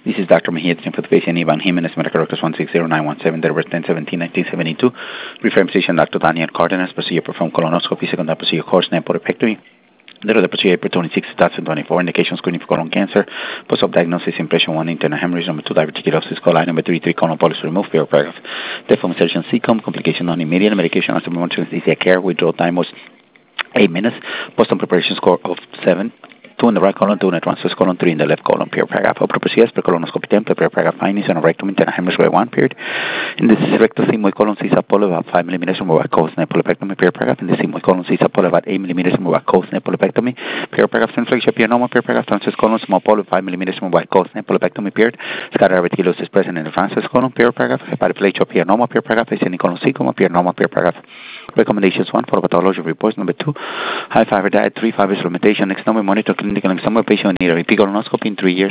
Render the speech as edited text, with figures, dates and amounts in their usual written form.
This is Dr. Mejia for the patient Ivan Jimenez, medical records 160917, date of birth 10/17/1972. Referring physician Dr. Daniel Cardenas, procedure performed colonoscopy, secondary procedure course, nepopectomy. Date of the procedure April 26, 2024. Indication screening for colon cancer. Post-op diagnosis impression 1, internal hemorrhage. Number 2, diverticulosis coli. Number 3, colon polyps removed. Paragraph. Death from insertion CCOM. Complication non-immediate. Medication after anesthesia care. Withdrawal time was 8 minutes. Post-op preparation score of 7. 2 in the right colon, 2 in the transverse colon, 3 in the left colon, period. Paragraph. Upper procedures per colonoscopy template, paragraph. Findings on a rectum, internal hemorrhage, grade 1, period. In the rectal sigmoid colon, CSAP polyp about 5 millimeters from wide colon, nepolepectomy, period. Paragraph. In the sigmoid colon, CSAP polyp about 8 millimeters from wide colon, nepolepectomy, period. Paragraph. Inflection, pianoma, period. Paragraph. Transverse colon, small polyp, 5 millimeters from wide colon, nepolepectomy, period. Scatter diverticulosis present in the transverse colon, period. Paragraph. Hepatoplagio, pianoma, period. Paragraph. Ascending colon, coma, pianoma, period. Paragraph. Recommendations 1 for pathology reports. Number 2, high fiber diet, 3 fibers limitation. Next number, monitor clinical and summer patient need a repeat colonoscopy in 3 years.